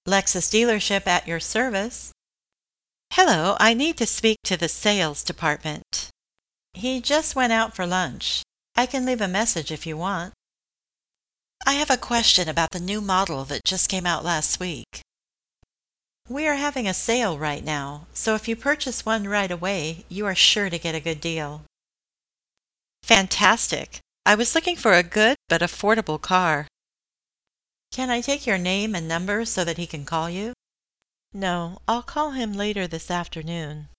Lexus dealership at your service. Hello, I need to speak to the sales department. He just went out for lunch. I can leave a message if you want. I have a question about the new model that just came out last week. We are having a sale right now, so if you purchase one right away, you are sure to get a good deal. Fantastic! I was looking for a good but affordable car. Can I take your name and number so that he can call you? No, I'll call him later this afternoon.